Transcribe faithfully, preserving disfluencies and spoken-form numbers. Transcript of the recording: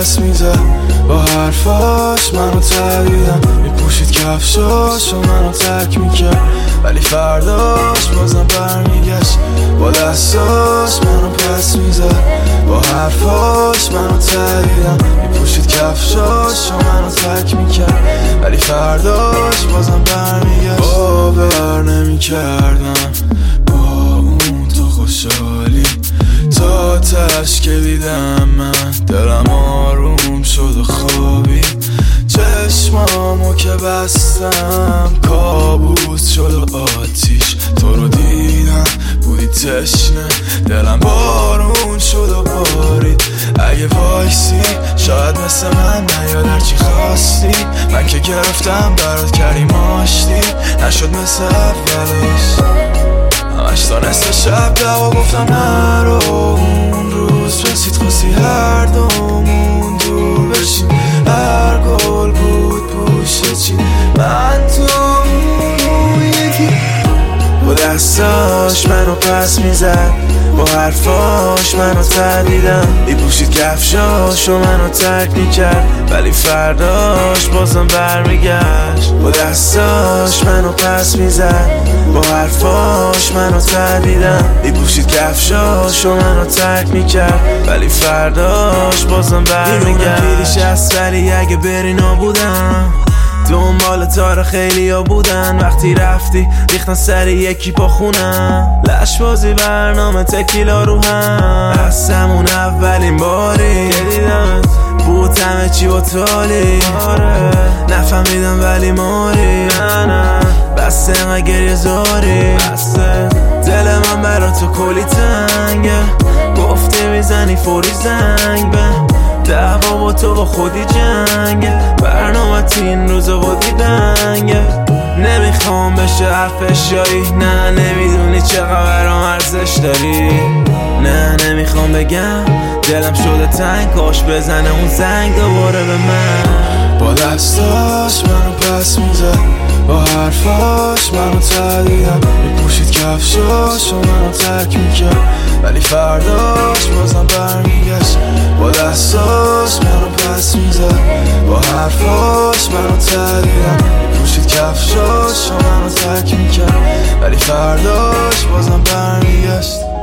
پس میزد، با حرفاش منو تهدیدم، میپوشید کفشاش و منو ترک میکرد، ولی فرداش بازم برمیگشت، با دستاش منو پس میزد، با حرفاش منو تهدیدم، میپوشید کفشاش و منو ترک میکرد، ولی فرداش بازم برمیگشت. باور نمیکردم با اون تو خوشحالی، تا تش که دیدم من دلم آروم شد و خوابی، چشمامو که بستم کابوس شد و آتیش، تو رو دیدم بودی تشنه، دلم بارون شد و بارید، اگه وایسی شاید مثل من نیاد هرچی خواستی، من که گرفتم برات کردیم آشتی، نشد مثل اولش، همش تا نصف شب دوا گفتم نرو، اون روز رسید خواستی هر دومون دور بشیم، هر گل بود پوشه چی، من تو اون یکی، با دستاش منو پس میزد، با حرفاش منو تهدیدم، میپوشید کفشاش و منو ترک میکرد، ولی فرداش بازم برمیگشت، با دستاش منو پس میزد، با حرفاش منو تهدیدم، میپوشید کفشاش و منو ترک میکرد، ولی فرداش بازم برمیگشت. پیریش هست ولی اگه بری نابودم، دنبال تار خیلی ها بودن، وقتی رفتی ریختن سر یکی پا خونم، لشبازی برنامه تکیلا رو هم، از همون اولین باری که دیدمت بود همه چی با تالی، آره نفهمیدم ولی ماری، نه نه بسته اینقدر گریه زاری، بسته دل من برا تو کلی تنگه، گفتی میزنی فوری زنگ به دعوا با تو با خودی جنگه، برنامه این روزا بودی دنگه، نمیخوام بشه حرف اشایی، نه نمیدونی چقدر برام ارزش داری، نه نمیخوام بگم دلم شده تنگ، کاش بزنه اون زنگ دوباره به من، با دستاش منو پس میزد، با حرفاش منو تهدیدم، میپوشید کفشاش و منو ترک میکرد، ولی فرداش بازم برمیگشت، با دستاش منو پس میزد، با حرفاش منو تهدیدم، میپوشید کفشاش و منو ترک میکرد، ولی فرداش بازم برمیگشت.